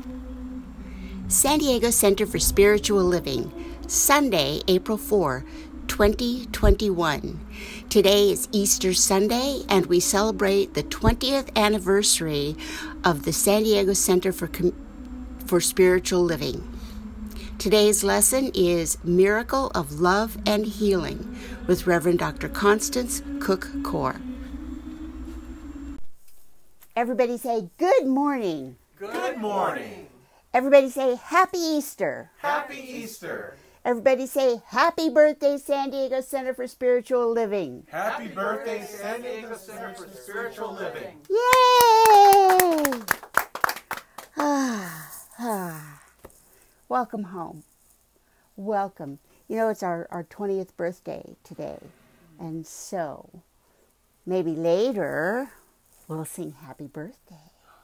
San Diego Center for Spiritual Living, Sunday, April 4, 2021. Today is Easter Sunday, and we celebrate the 20th anniversary of the San Diego Center for Spiritual Living. Today's lesson is Miracle of Love and Healing with Reverend Dr. Constance Cook Core. Everybody say good morning. Good morning. Everybody say Happy Easter. Happy Easter. Everybody say Happy Birthday, San Diego Center for Spiritual Living. Happy birthday, San Diego Center for Spiritual Living. Yay! Welcome home. Welcome. You know, it's our 20th birthday today. And so, maybe later, we'll sing Happy Birthday.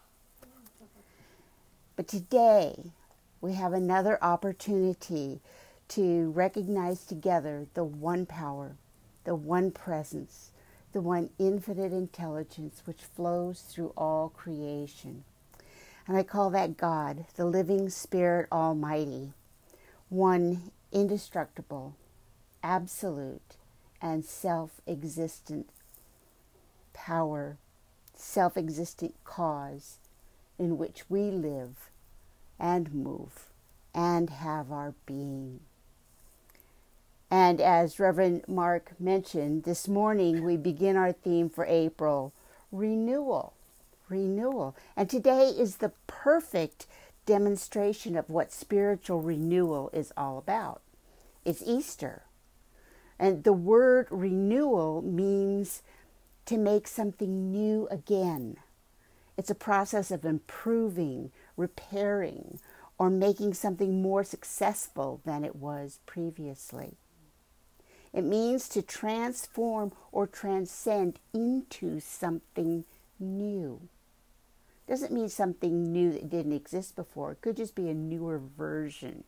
But today, we have another opportunity to recognize together the one power, the one presence, the one infinite intelligence which flows through all creation. And I call that God, the living Spirit Almighty, one indestructible, absolute, and self-existent power, self-existent cause in which we live and move and have our being. And as Reverend Mark mentioned, this morning we begin our theme for April, renewal. Renewal. And today is the perfect demonstration of what spiritual renewal is all about. It's Easter. And the word renewal means to make something new again. It's a process of improving, repairing, or making something more successful than it was previously. It means to transform or transcend into something new. Doesn't mean something new that didn't exist before. It could just be a newer version.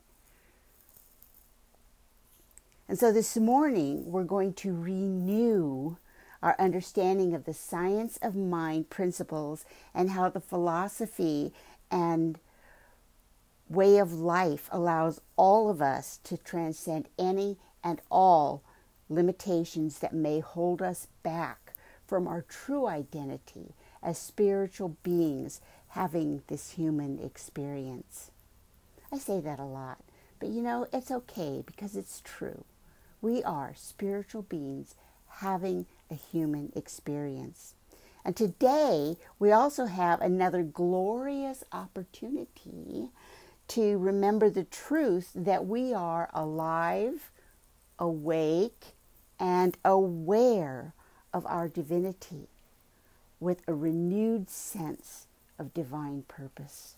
And so this morning, we're going to renew our understanding of the science of mind principles and how the philosophy and way of life allows all of us to transcend any and all limitations that may hold us back from our true identity as spiritual beings having this human experience. I say that a lot, but you know, it's okay because it's true. We are spiritual beings having a human experience. And today, we also have another glorious opportunity to remember the truth that we are alive, awake, and aware of our divinity with a renewed sense of divine purpose.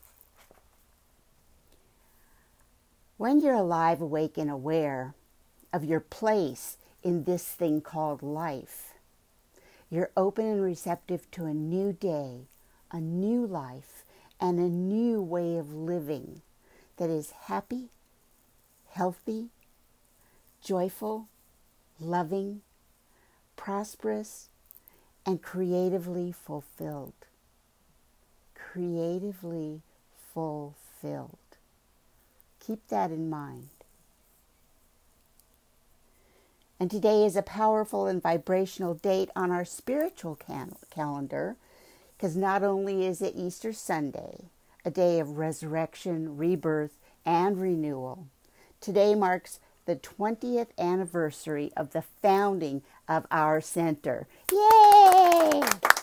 When you're alive, awake, and aware of your place in this thing called life, you're open and receptive to a new day, a new life, and a new way of living that is happy, healthy, joyful, loving, prosperous, and creatively fulfilled. Creatively fulfilled. Keep that in mind. And today is a powerful and vibrational date on our spiritual calendar, because not only is it Easter Sunday, a day of resurrection, rebirth, and renewal, today marks the 20th anniversary of the founding of our center. Yay!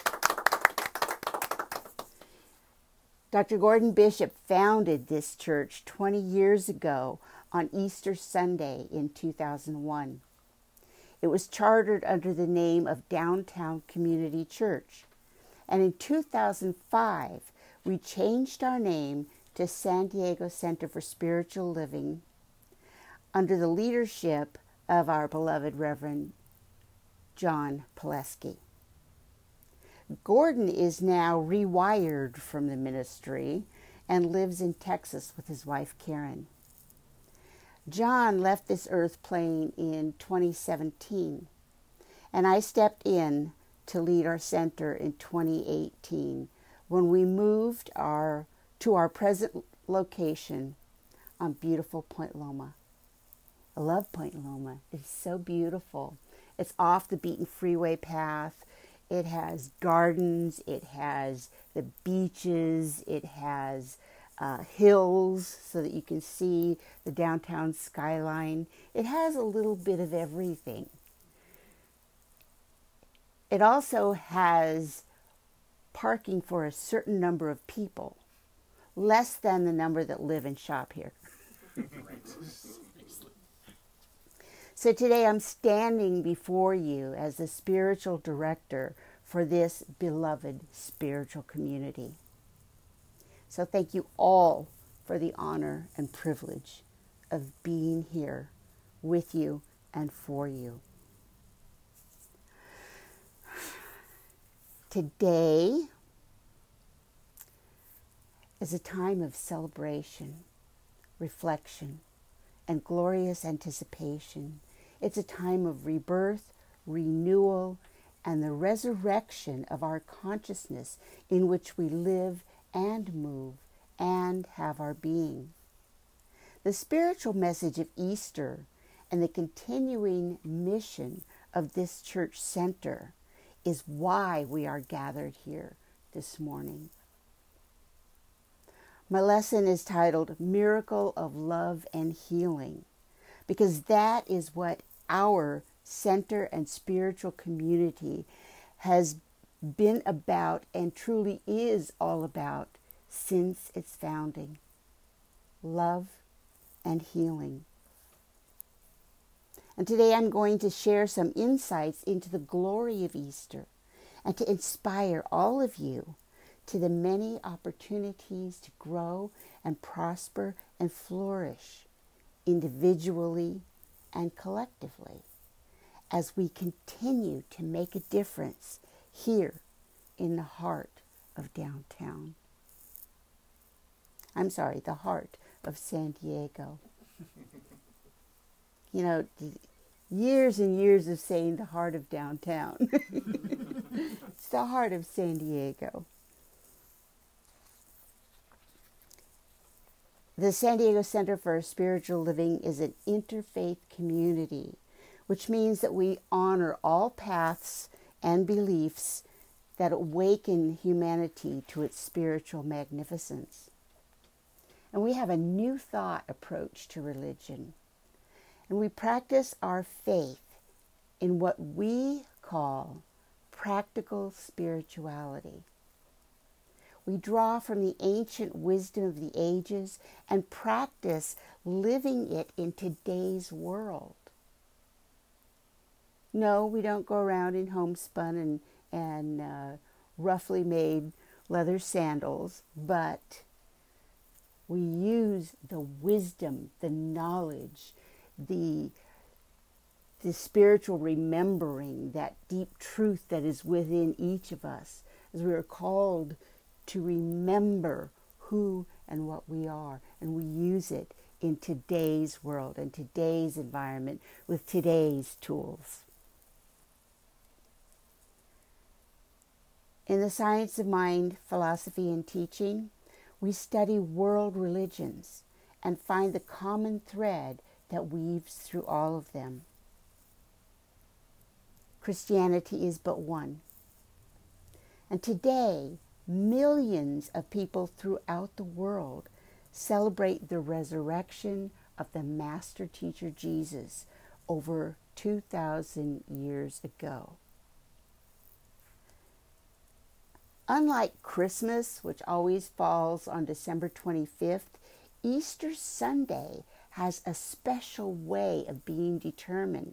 Dr. Gordon Bishop founded this church 20 years ago on Easter Sunday in 2001. It was chartered under the name of Downtown Community Church. And in 2005, we changed our name to San Diego Center for Spiritual Living under the leadership of our beloved Reverend John Pileski. Gordon is now rewired from the ministry and lives in Texas with his wife Karen. John left this earth plane in 2017, and I stepped in to lead our center in 2018 when we moved our to our present location on beautiful Point Loma. I love Point Loma. It's so beautiful. It's off the beaten freeway path. It has gardens. It has the beaches. It has hills so that you can see the downtown skyline. It has a little bit of everything. It also has parking for a certain number of people, less than the number that live and shop here. So today I'm standing before you as the spiritual director for this beloved spiritual community. So thank you all for the honor and privilege of being here with you and for you. Today is a time of celebration, reflection, and glorious anticipation. It's a time of rebirth, renewal, and the resurrection of our consciousness in which we live and move and have our being. The spiritual message of Easter and the continuing mission of this church center is why we are gathered here this morning. My lesson is titled Miracle of Love and Healing, because that is what our center and spiritual community has been about and truly is all about since its founding. Love and healing. And today I'm going to share some insights into the glory of Easter and to inspire all of you to the many opportunities to grow and prosper and flourish individually and collectively as we continue to make a difference here in the heart of downtown. I'm sorry, the heart of San Diego. You know, years and years of saying the heart of downtown. It's the heart of San Diego. The San Diego Center for Spiritual Living is an interfaith community, which means that we honor all paths and beliefs that awaken humanity to its spiritual magnificence. And we have a new thought approach to religion. And we practice our faith in what we call practical spirituality. We draw from the ancient wisdom of the ages and practice living it in today's world. No, we don't go around in homespun and roughly made leather sandals, but we use the wisdom, the knowledge, the spiritual remembering, that deep truth that is within each of us, as we are called to remember who and what we are, and we use it in today's world and today's environment with today's tools. In the Science of Mind, Philosophy, and Teaching, we study world religions and find the common thread that weaves through all of them. Christianity is but one. And today, millions of people throughout the world celebrate the resurrection of the Master Teacher Jesus over 2,000 years ago. Unlike Christmas, which always falls on December 25th, Easter Sunday has a special way of being determined.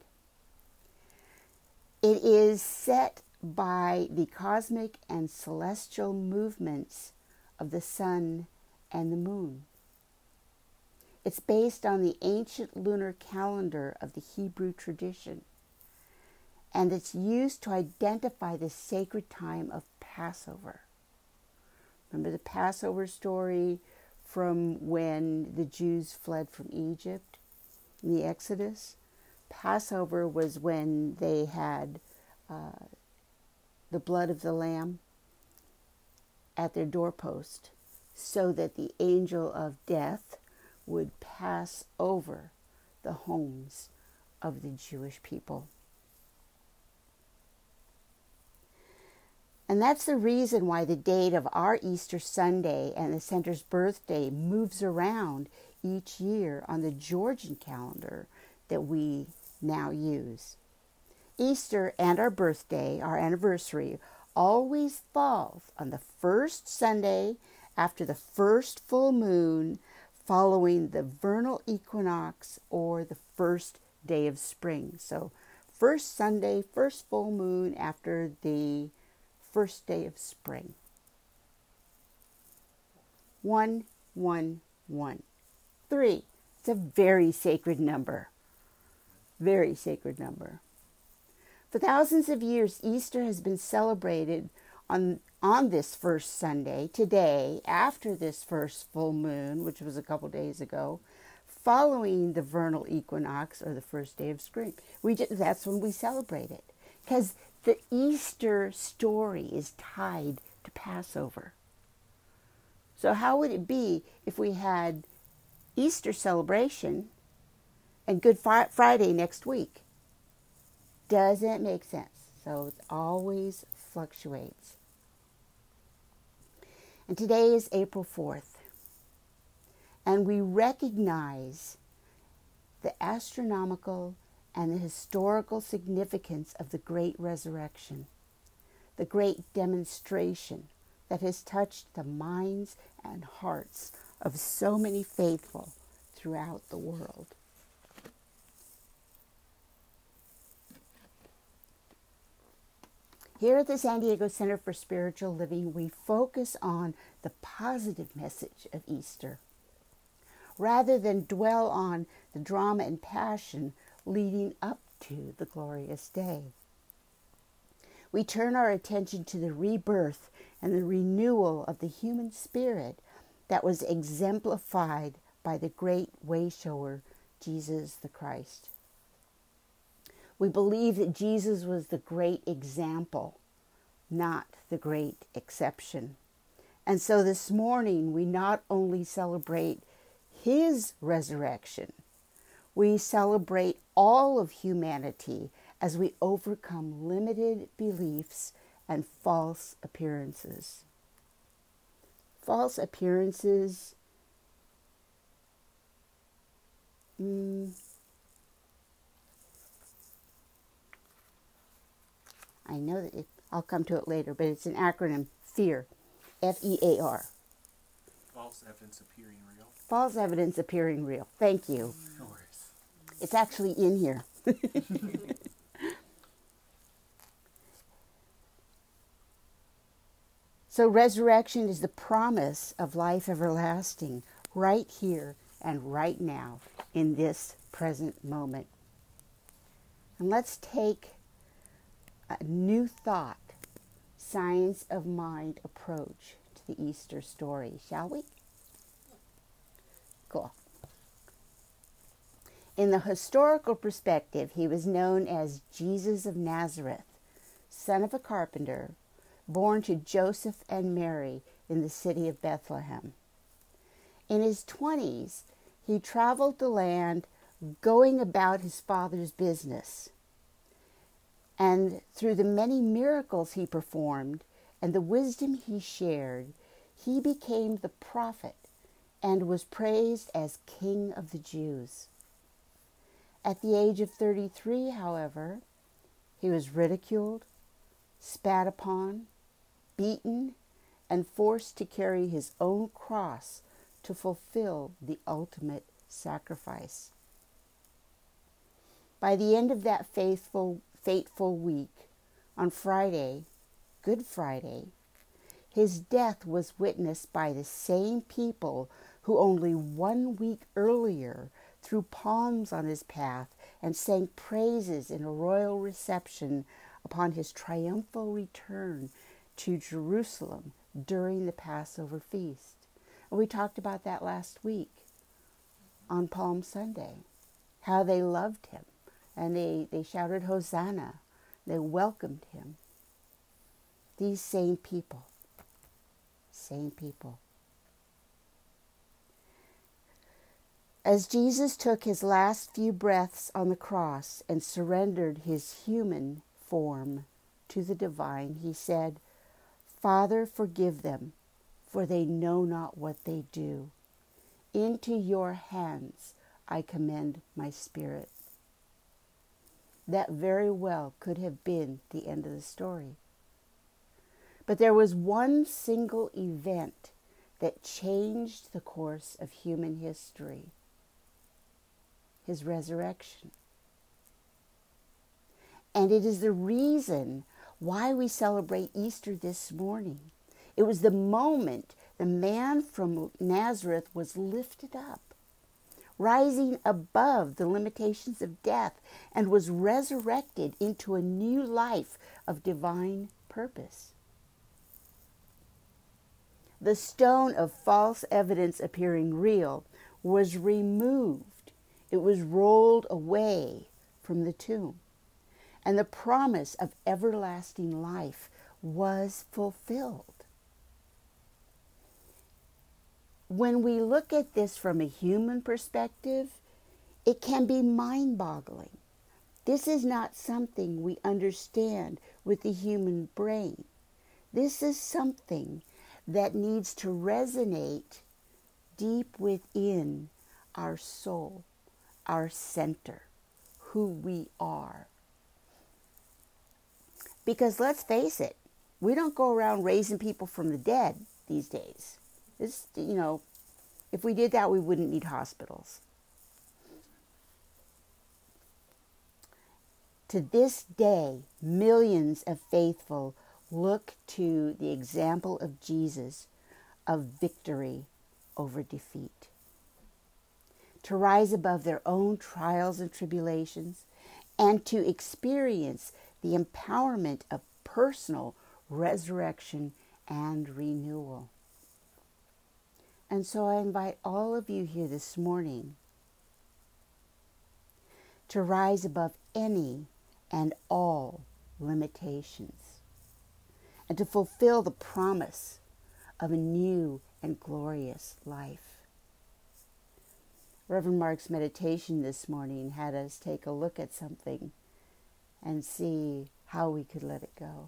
It is set by the cosmic and celestial movements of the sun and the moon. It's based on the ancient lunar calendar of the Hebrew tradition, and it's used to identify the sacred time of Passover. Remember the Passover story from when the Jews fled from Egypt in the Exodus? Passover was when they had the blood of the lamb at their doorpost so that the angel of death would pass over the homes of the Jewish people. And that's the reason why the date of our Easter Sunday and the center's birthday moves around each year on the Georgian calendar that we now use. Easter and our birthday, our anniversary, always falls on the first Sunday after the first full moon following the vernal equinox or the first day of spring. So first Sunday, first full moon after the first day of spring. 1, 1, 1. 3. It's a very sacred number. Very sacred number. For thousands of years, Easter has been celebrated on this first Sunday, today, after this first full moon, which was a couple days ago, following the vernal equinox or the first day of spring. That's when we celebrate it, because the Easter story is tied to Passover. So how would it be if we had Easter celebration and Good Friday next week? Doesn't make sense. So it always fluctuates. And today is April 4th. And we recognize the astronomical and the historical significance of the great resurrection, the great demonstration that has touched the minds and hearts of so many faithful throughout the world. Here at the San Diego Center for Spiritual Living, we focus on the positive message of Easter, rather than dwell on the drama and passion leading up to the glorious day. We turn our attention to the rebirth and the renewal of the human spirit that was exemplified by the great way-shower, Jesus the Christ. We believe that Jesus was the great example, not the great exception. And so this morning, we not only celebrate his resurrection, we celebrate all of humanity as we overcome limited beliefs and false appearances. False appearances, I know that I'll come to it later, but it's an acronym, FEAR, F-E-A-R. False evidence appearing real. False evidence appearing real. Thank you. No worries. It's actually in here. So resurrection is the promise of life everlasting right here and right now in this present moment. And let's take a new thought, science of mind approach to the Easter story, shall we? Cool. In the historical perspective, he was known as Jesus of Nazareth, son of a carpenter, born to Joseph and Mary in the city of Bethlehem. In his 20s, he traveled the land going about his father's business. And through the many miracles he performed and the wisdom he shared, he became the prophet and was praised as King of the Jews. At the age of 33, however, he was ridiculed, spat upon, beaten, and forced to carry his own cross to fulfill the ultimate sacrifice. By the end of that fateful week, on Friday, Good Friday, his death was witnessed by the same people who only 1 week earlier threw palms on his path and sang praises in a royal reception upon his triumphal return to Jerusalem during the Passover feast. And we talked about that last week on Palm Sunday, how they loved him and they shouted Hosanna. They welcomed him. These same people. As Jesus took his last few breaths on the cross and surrendered his human form to the divine, he said, "Father, forgive them, for they know not what they do. Into your hands I commend my spirit." That very well could have been the end of the story. But there was one single event that changed the course of human history: his resurrection. And it is the reason why we celebrate Easter this morning. It was the moment the man from Nazareth was lifted up, rising above the limitations of death, and was resurrected into a new life of divine purpose. The stone of false evidence appearing real was removed. It was rolled away from the tomb, and the promise of everlasting life was fulfilled. When we look at this from a human perspective, it can be mind-boggling. This is not something we understand with the human brain. This is something that needs to resonate deep within our soul, our center, who we are. Because let's face it, we don't go around raising people from the dead these days. This, if we did that, we wouldn't need hospitals. To this day, millions of faithful look to the example of Jesus of victory over defeat. To rise above their own trials and tribulations, and to experience the empowerment of personal resurrection and renewal. And so I invite all of you here this morning to rise above any and all limitations, and to fulfill the promise of a new and glorious life. Reverend Mark's meditation this morning had us take a look at something and see how we could let it go.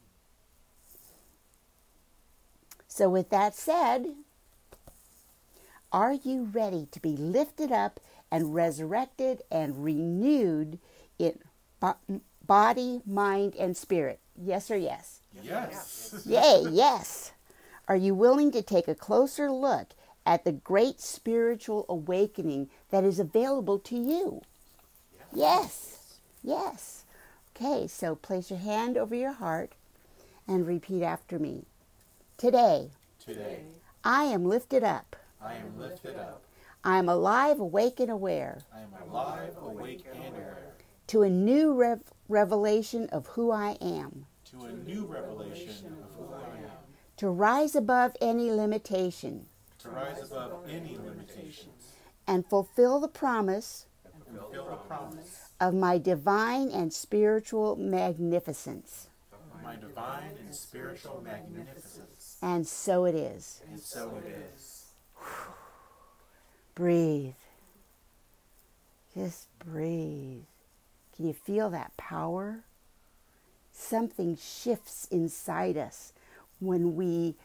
So with that said, are you ready to be lifted up and resurrected and renewed in body, mind, and spirit? Yes or yes? Yes. Yay, yes. Are you willing to take a closer look at the great spiritual awakening that is available to you? Yes. Yes. Okay, so place your hand over your heart and repeat after me. Today, I am lifted up. I am lifted up. I am alive, awake, and aware I am alive, awake, and aware. to a new revelation of who I am. To a new revelation of who I am. To rise above any limitation. To rise above any limitations. And fulfill the promise And fulfill the promise of my divine and spiritual magnificence. of my divine and spiritual magnificence. And so it is. And so it is. Breathe. Just breathe. Can you feel that power? Something shifts inside us when we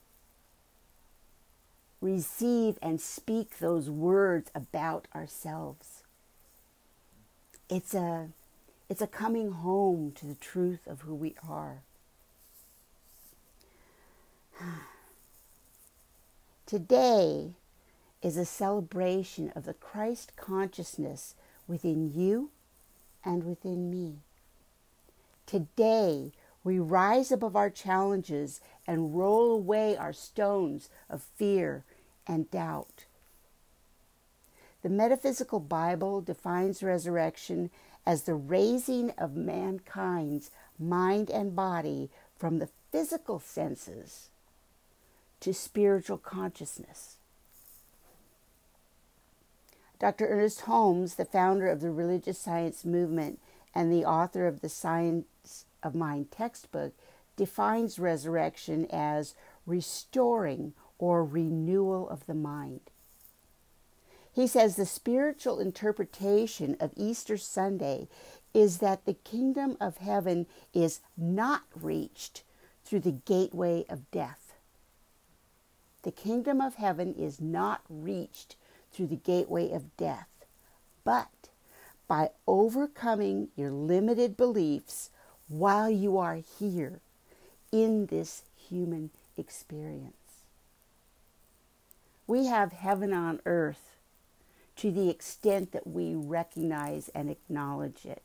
receive and speak those words about ourselves. It's a coming home to the truth of who we are. Today is a celebration of the Christ consciousness within you and within me. Today, we rise above our challenges and roll away our stones of fear and doubt. The Metaphysical Bible defines resurrection as the raising of mankind's mind and body from the physical senses to spiritual consciousness. Dr. Ernest Holmes, the founder of the religious science movement and the author of the Science of Mind textbook, defines resurrection as restoring or renewal of the mind. He says the spiritual interpretation of Easter Sunday is that the kingdom of heaven is not reached through the gateway of death. The kingdom of heaven is not reached through the gateway of death, but by overcoming your limited beliefs while you are here in this human experience. We have heaven on earth to the extent that we recognize and acknowledge it.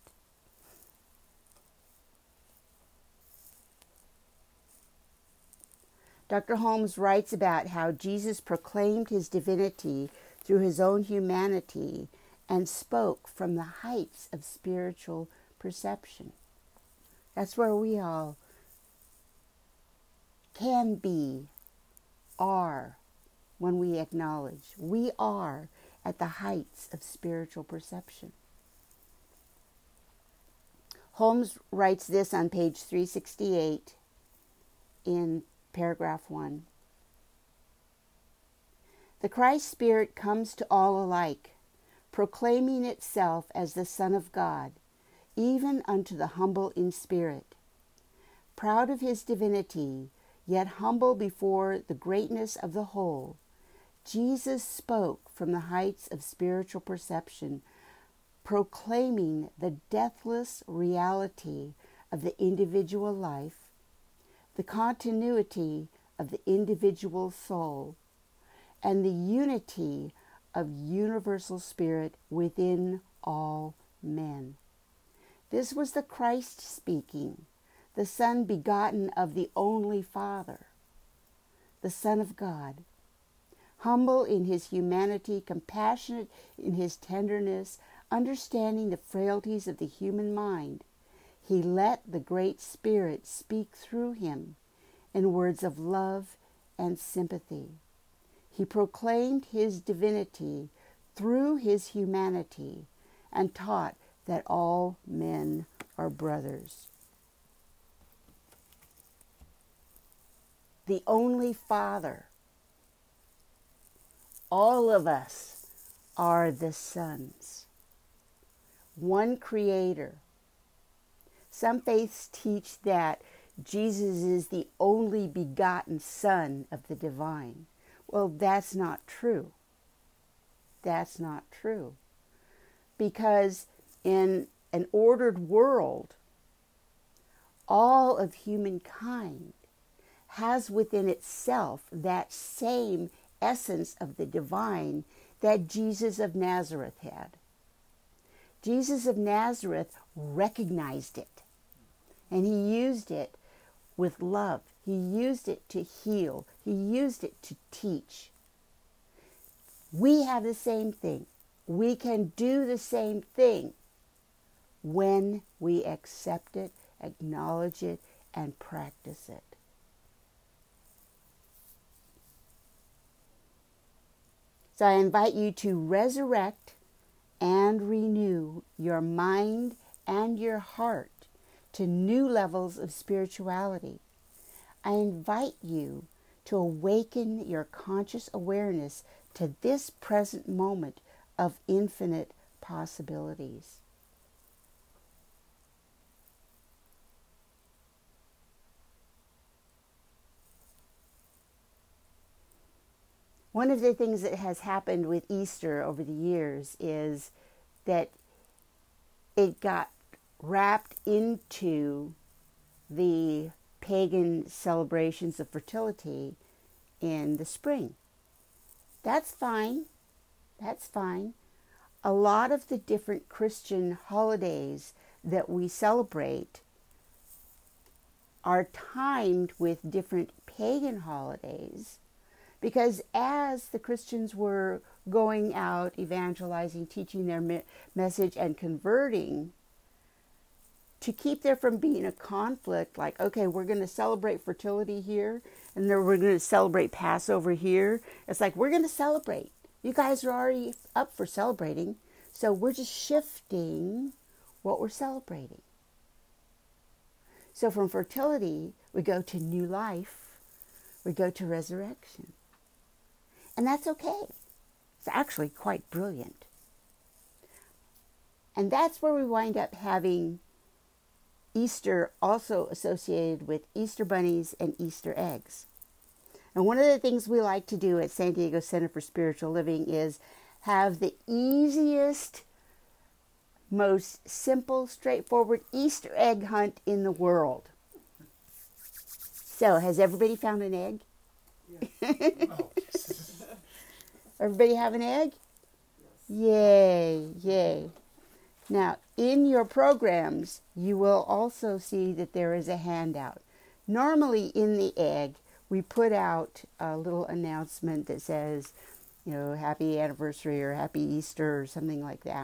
Dr. Holmes writes about how Jesus proclaimed his divinity through his own humanity and spoke from the heights of spiritual perception. That's where we all can be, are, when we acknowledge. We are at the heights of spiritual perception. Holmes writes this on page 368 in paragraph 1. The Christ Spirit comes to all alike, proclaiming itself as the Son of God, even unto the humble in spirit. Proud of his divinity, yet humble before the greatness of the whole, Jesus spoke from the heights of spiritual perception, proclaiming the deathless reality of the individual life, the continuity of the individual soul, and the unity of universal spirit within all men. This was the Christ speaking, the Son begotten of the only Father, the Son of God, humble in his humanity, compassionate in his tenderness, understanding the frailties of the human mind. He let the great Spirit speak through him in words of love and sympathy. He proclaimed his divinity through his humanity and taught that all men are brothers. The only Father. All of us are the sons. One Creator. Some faiths teach that Jesus is the only begotten Son of the divine. Well, that's not true. That's not true. Because in an ordered world, all of humankind has within itself that same essence of the divine that Jesus of Nazareth had. Jesus of Nazareth recognized it, and he used it with love. He used it to heal. He used it to teach. We have the same thing. We can do the same thing when we accept it, acknowledge it, and practice it. So I invite you to resurrect and renew your mind and your heart to new levels of spirituality. I invite you to awaken your conscious awareness to this present moment of infinite possibilities. One of the things that has happened with Easter over the years is that it got wrapped into the pagan celebrations of fertility in the spring. That's fine. That's fine. A lot of the different Christian holidays that we celebrate are timed with different pagan holidays, because as the Christians were going out, evangelizing, teaching their message, and converting, to keep there from being a conflict, like, okay, we're going to celebrate fertility here, and then we're going to celebrate Passover here. It's like, we're going to celebrate. You guys are already up for celebrating, so we're just shifting what we're celebrating. So from fertility, we go to new life, we go to resurrection. And that's okay. It's actually quite brilliant. And that's where we wind up having Easter also associated with Easter bunnies and Easter eggs. And one of the things we like to do at San Diego Center for Spiritual Living is have the easiest, most simple, straightforward Easter egg hunt in the world. So, has everybody found an egg? Everybody have an egg? Yay, yay. Now, in your programs, you will also see that there is a handout. Normally in the egg, we put out a little announcement that says, happy anniversary or happy Easter or something like that.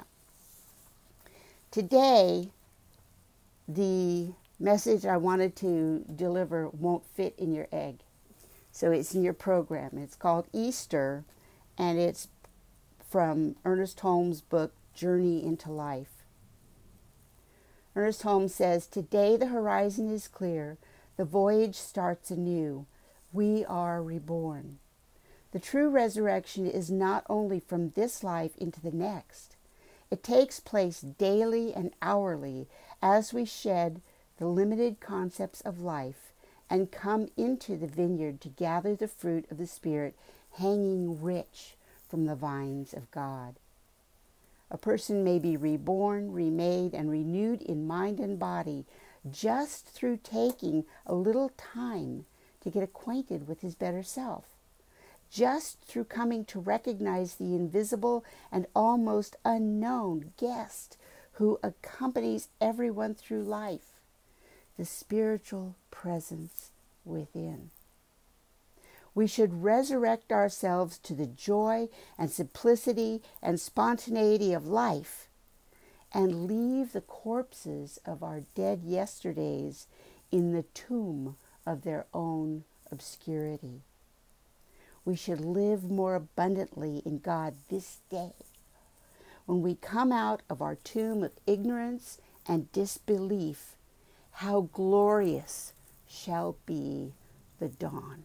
Today, the message I wanted to deliver won't fit in your egg. So it's in your program. It's called Easter, and it's from Ernest Holmes' book, Journey into Life. Ernest Holmes says, "Today the horizon is clear. The voyage starts anew. We are reborn. The true resurrection is not only from this life into the next. It takes place daily and hourly as we shed the limited concepts of life and come into the vineyard to gather the fruit of the Spirit hanging rich from the vines of God. A person may be reborn, remade, and renewed in mind and body just through taking a little time to get acquainted with his better self, just through coming to recognize the invisible and almost unknown guest who accompanies everyone through life, the spiritual presence within. We should resurrect ourselves to the joy and simplicity and spontaneity of life and leave the corpses of our dead yesterdays in the tomb of their own obscurity. We should live more abundantly in God this day. When we come out of our tomb of ignorance and disbelief, how glorious shall be the dawn."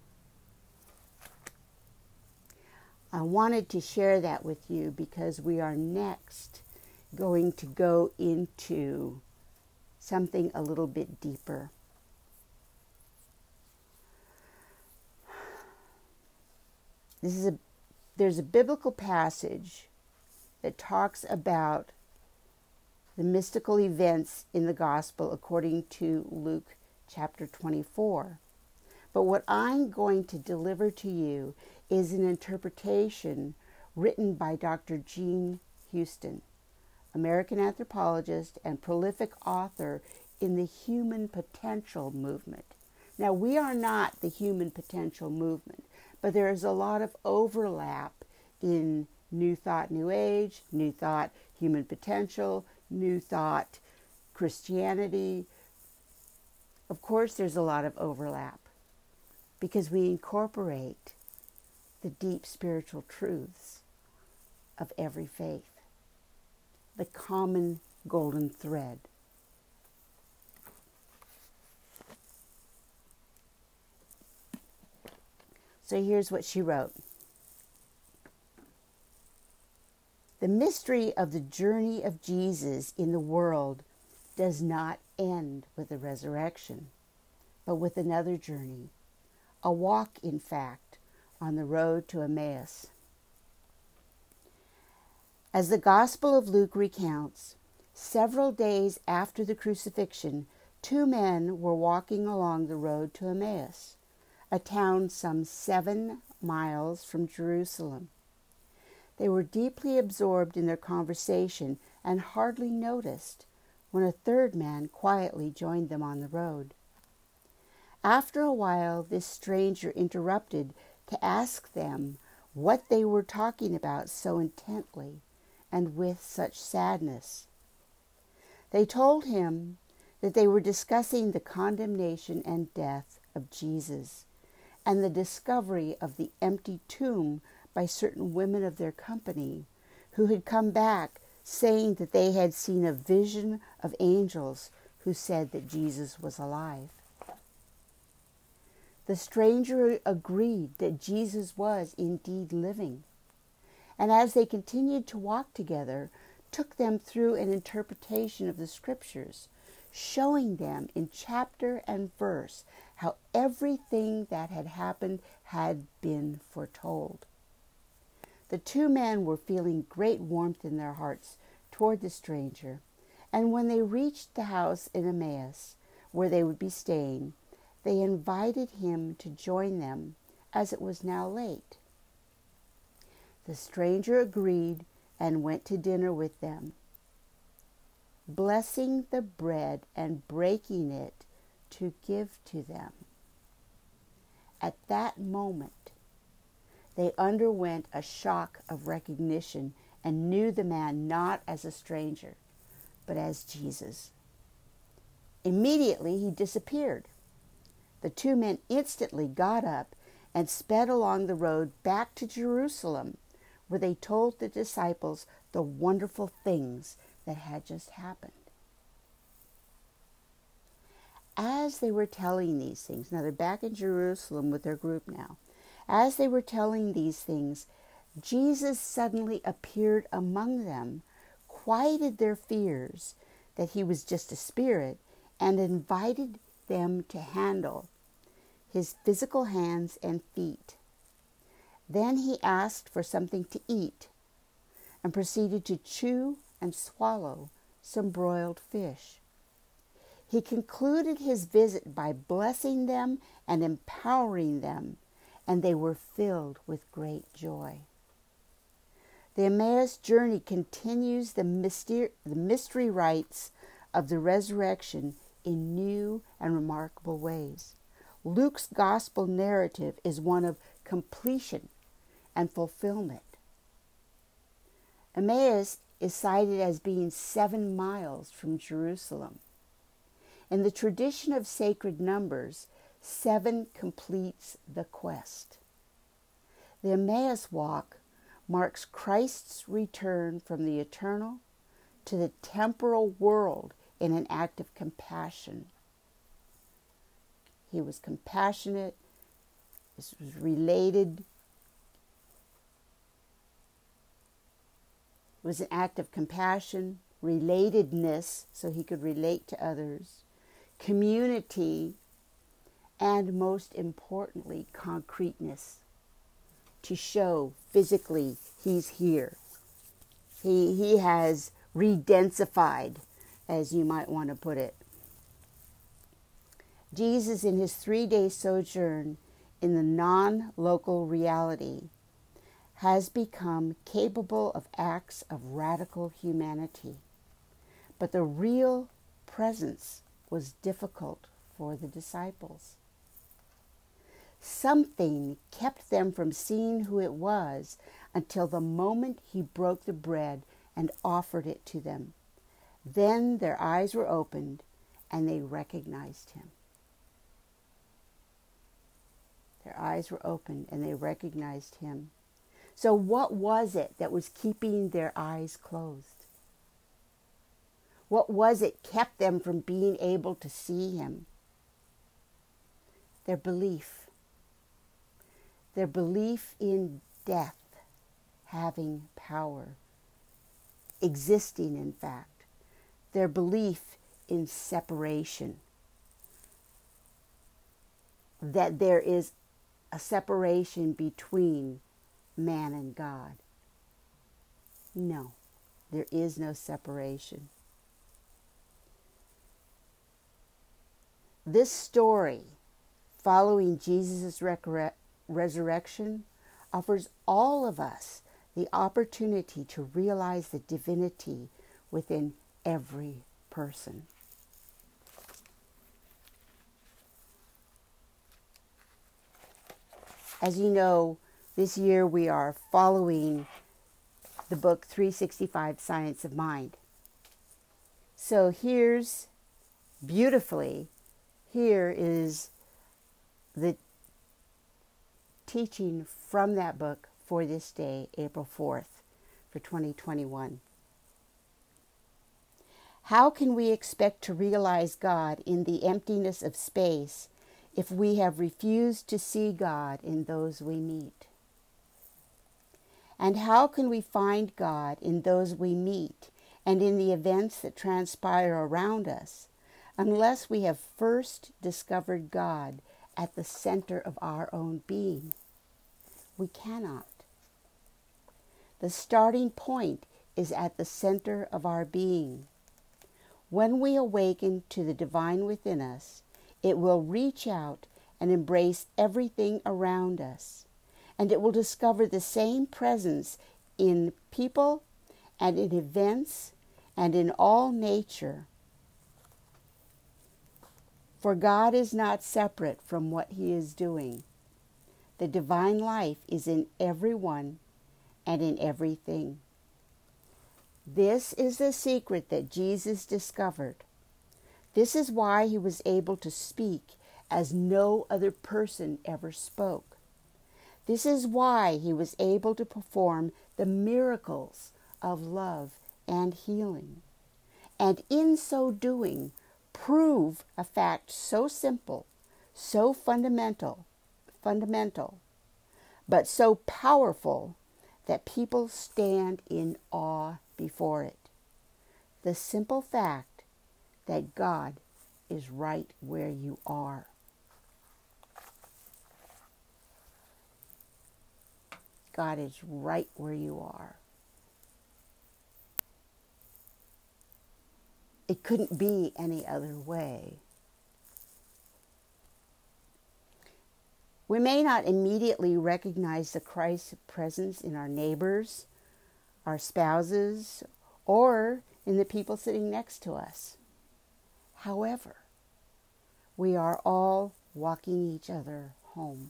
I wanted to share that with you because we are next going to go into something a little bit deeper. There's a biblical passage that talks about the mystical events in the gospel according to Luke chapter 24. But what I'm going to deliver to you is an interpretation written by Dr. Jean Houston, American anthropologist and prolific author in the human potential movement. Now, we are not the human potential movement, but there is a lot of overlap in New Thought, New Age, New Thought, human potential, New Thought, Christianity. Of course, there's a lot of overlap because we incorporate the deep spiritual truths of every faith, the common golden thread. So here's what she wrote. The mystery of the journey of Jesus in the world does not end with the resurrection, but with another journey, a walk, in fact, on the road to Emmaus. As the Gospel of Luke recounts, several days after the crucifixion, 2 men were walking along the road to Emmaus, a town some 7 miles from Jerusalem. They were deeply absorbed in their conversation and hardly noticed when a 3rd man quietly joined them on the road. After a while, this stranger interrupted to ask them what they were talking about so intently and with such sadness. They told him that they were discussing the condemnation and death of Jesus and the discovery of the empty tomb by certain women of their company who had come back saying that they had seen a vision of angels who said that Jesus was alive. The stranger agreed that Jesus was indeed living, and as they continued to walk together, took them through an interpretation of the Scriptures, showing them in chapter and verse how everything that had happened had been foretold. The two men were feeling great warmth in their hearts toward the stranger, and when they reached the house in Emmaus, where they would be staying, they invited him to join them, as it was now late. The stranger agreed and went to dinner with them, blessing the bread and breaking it to give to them. At that moment, they underwent a shock of recognition and knew the man not as a stranger, but as Jesus. Immediately he disappeared. The two men instantly got up and sped along the road back to Jerusalem, where they told the disciples the wonderful things that had just happened. As they were telling these things, now they're back in Jerusalem with their group now. As they were telling these things, Jesus suddenly appeared among them, quieted their fears that he was just a spirit, and invited them to handle his physical hands and feet. Then he asked for something to eat and proceeded to chew and swallow some broiled fish. He concluded his visit by blessing them and empowering them, and they were filled with great joy. The Emmaus journey continues the mystery rites of the resurrection in new and remarkable ways. Luke's gospel narrative is one of completion and fulfillment. Emmaus is cited as being 7 miles from Jerusalem. In the tradition of sacred numbers, 7 completes the quest. The Emmaus walk marks Christ's return from the eternal to the temporal world in an act of compassion. He was compassionate. This was related. It was an act of compassion, relatedness, so he could relate to others, community, and most importantly, concreteness, to show physically he's here. He has redensified, as you might want to put it. Jesus, in his 3-day sojourn in the non-local reality, has become capable of acts of radical humanity. But the real presence was difficult for the disciples. Something kept them from seeing who it was until the moment he broke the bread and offered it to them. Then their eyes were opened and they recognized him. Their eyes were opened and they recognized him. So what was it that was keeping their eyes closed? What was it kept them from being able to see him? Their belief. Their belief in death having power, existing in fact. Their belief in separation. That there is a separation between man and God. No, there is no separation. This story, following Jesus' resurrection, offers all of us the opportunity to realize the divinity within every person. As you know, this year we are following the book 365 Science of Mind. So here is the teaching from that book for this day, April 4th, for 2021. How can we expect to realize God in the emptiness of space if we have refused to see God in those we meet? And how can we find God in those we meet and in the events that transpire around us unless we have first discovered God at the center of our own being? We cannot. The starting point is at the center of our being. When we awaken to the divine within us, it will reach out and embrace everything around us, and it will discover the same presence in people and in events and in all nature. For God is not separate from what He is doing. The divine life is in everyone and in everything. This is the secret that Jesus discovered. This is why He was able to speak as no other person ever spoke. This is why He was able to perform the miracles of love and healing, and in so doing, prove a fact so simple, so fundamental, but so powerful that people stand in awe before it. The simple fact that God is right where you are. God is right where you are. It couldn't be any other way. We may not immediately recognize the Christ presence in our neighbors, our spouses, or in the people sitting next to us. However, we are all walking each other home.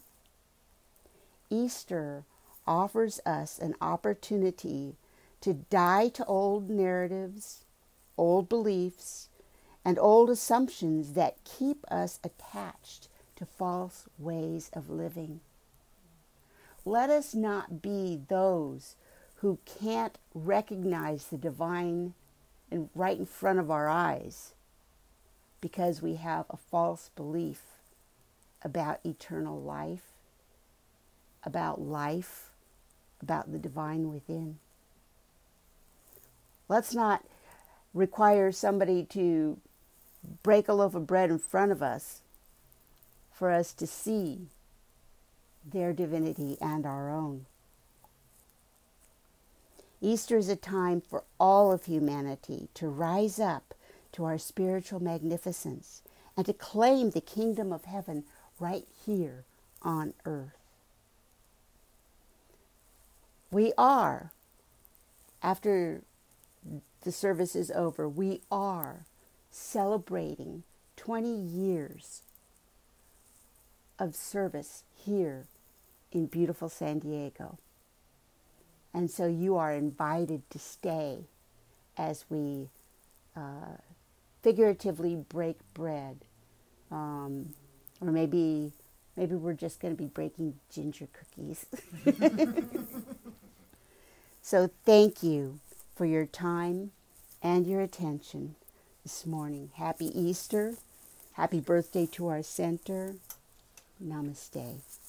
Easter offers us an opportunity to die to old narratives, old beliefs, and old assumptions that keep us attached to false ways of living. Let us not be those who can't recognize the divine right in front of our eyes because we have a false belief about eternal life, about the divine within. Let's not require somebody to break a loaf of bread in front of us for us to see their divinity and our own. Easter is a time for all of humanity to rise up to our spiritual magnificence and to claim the kingdom of heaven right here on earth. We are, after the service is over, we are celebrating 20 years of service here in beautiful San Diego. And so you are invited to stay as we figuratively break bread. Or maybe we're just going to be breaking ginger cookies. So thank you for your time and your attention this morning. Happy Easter. Happy birthday to our center. Namaste.